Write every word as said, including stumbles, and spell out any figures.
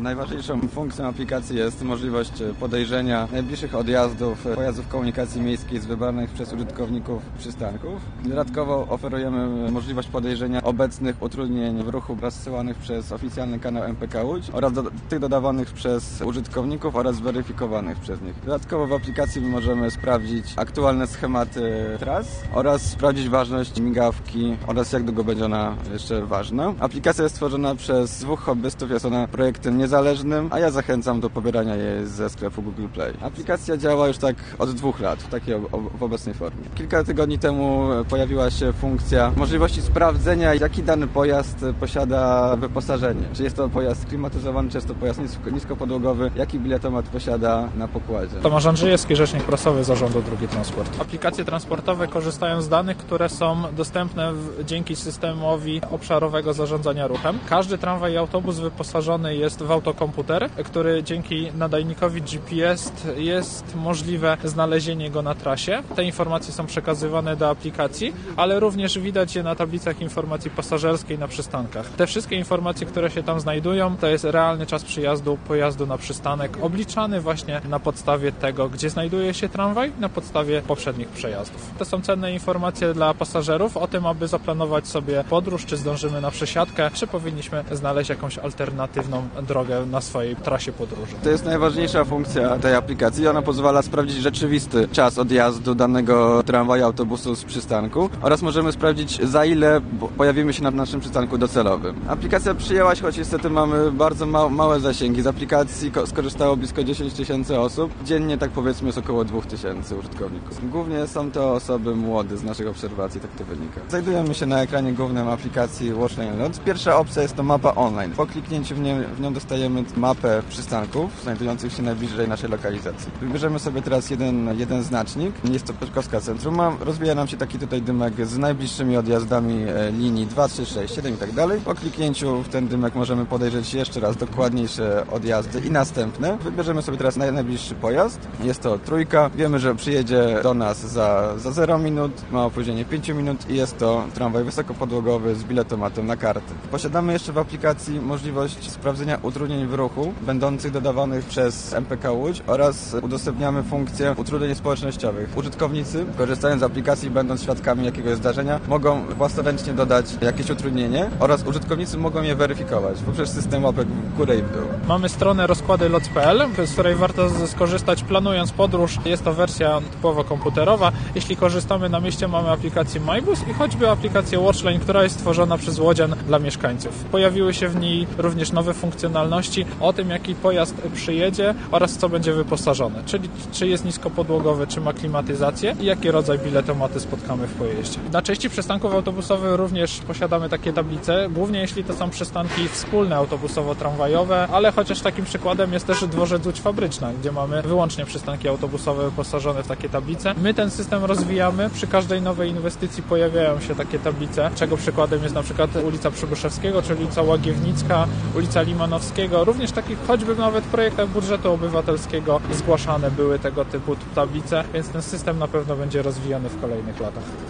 Najważniejszą funkcją aplikacji jest możliwość podejrzenia najbliższych odjazdów pojazdów komunikacji miejskiej z wybranych przez użytkowników przystanków. Dodatkowo oferujemy możliwość podejrzenia obecnych utrudnień w ruchu rozsyłanych przez oficjalny kanał M P K Łódź oraz do, tych dodawanych przez użytkowników oraz weryfikowanych przez nich. Dodatkowo w aplikacji możemy sprawdzić aktualne schematy tras oraz sprawdzić ważność migawki oraz jak długo będzie ona jeszcze ważna. Aplikacja jest stworzona przez dwóch hobbystów, jest ona projektem niezależnym, a ja zachęcam do pobierania jej ze sklepu Google Play. Aplikacja działa już tak od dwóch lat w takiej w obecnej formie. Kilka tygodni temu pojawiła się funkcja możliwości sprawdzenia, jaki dany pojazd posiada wyposażenie. Czy jest to pojazd klimatyzowany, czy jest to pojazd nisko, niskopodłogowy, jaki biletomat posiada na pokładzie. Tomasz Andrzejewski, rzecznik prasowy Zarządu Drugi Transport. Aplikacje transportowe korzystają z danych, które są dostępne w, dzięki systemowi obszarowego zarządzania ruchem. Każdy tramwaj i autobus wyposażony jest w autokomputer, który dzięki nadajnikowi G P S jest możliwe znalezienie go na trasie. Te informacje są przekazywane do aplikacji, ale również widać je na tablicach informacji pasażerskiej na przystankach. Te wszystkie informacje, które się tam znajdują, to jest realny czas przyjazdu pojazdu na przystanek, obliczany właśnie na podstawie tego, gdzie znajduje się tramwaj, na podstawie poprzednich przejazdów. To są cenne informacje dla pasażerów o tym, aby zaplanować sobie podróż, czy zdążymy na przesiadkę, czy powinniśmy znaleźć jakąś alternatywną drogę na swojej trasie podróży. To jest najważniejsza funkcja tej aplikacji. Ona pozwala sprawdzić rzeczywisty czas odjazdu danego tramwaju, autobusu z przystanku oraz możemy sprawdzić, za ile pojawimy się na naszym przystanku docelowym. Aplikacja przyjęła się, choć niestety mamy bardzo ma małe zasięgi. Z aplikacji skorzystało blisko dziesięć tysięcy osób. Dziennie, tak powiedzmy, jest około dwa tysiące użytkowników. Głównie są to osoby młode z naszych obserwacji, tak to wynika. Znajdujemy się na ekranie głównym aplikacji Watchlane Lots. Pierwsza opcja jest to mapa online. Po kliknięciu w, nie, w nią dostajemy mapę przystanków znajdujących się najbliżej naszej lokalizacji. Wybierzemy sobie teraz jeden, jeden znacznik. Jest to Piotrkowska Centrum. Rozwija nam się taki tutaj dymek z najbliższymi odjazdami linii dwa, trzy, sześć, siedem i tak dalej. Po kliknięciu w ten dymek możemy podejrzeć jeszcze raz dokładniejsze odjazdy i następne. Wybierzemy sobie teraz naj, najbliższy pojazd. Jest to trójka. Wiemy, że przyjedzie do nas za, za zero minut, ma opóźnienie pięć minut i jest to tramwaj wysokopodłogowy z biletomatem na karty. Posiadamy jeszcze w aplikacji możliwość sprawdzenia utrudnień w ruchu, będących dodawanych przez M P K Łódź oraz udostępniamy funkcję utrudnień społecznościowych. Użytkownicy, korzystając z aplikacji, będąc świadkami jakiegoś zdarzenia, mogą własnoręcznie dodać jakieś utrudnienie oraz użytkownicy mogą je weryfikować poprzez system łapek w górę i w dół. Mamy stronę rozkłady lots kropka p l, z której warto skorzystać planując podróż. Jest to wersja typowo komputerowa. Jeśli korzystamy na mieście, mamy aplikację MyBus i choćby aplikację Watchlane, która jest stworzona przez łodzian dla mieszkańców. Pojawiły się w niej również nowe funkcjonalności o tym, jaki pojazd przyjedzie oraz co będzie wyposażone, czyli czy jest niskopodłogowy, czy ma klimatyzację i jaki rodzaj biletomaty spotkamy w pojeździe. Na części przystanków autobusowych również posiadamy takie tablice, głównie jeśli to są przystanki wspólne autobusowo-tramwajowe, ale chociaż takim przykładem jest też dworzec Łódź Fabryczna, gdzie mamy wyłącznie przystanki autobusowe wyposażone w takie tablice. My ten system rozwijamy, przy każdej nowej inwestycji pojawiają się takie tablice, czego przykładem jest na przykład ulica Przybyszewskiego, czyli ulica Łagiewnicka, ulica Limanowskiego, również takich choćby nawet w projektach budżetu obywatelskiego zgłaszane były tego typu tablice, więc ten system na pewno będzie rozwijany w kolejnych latach.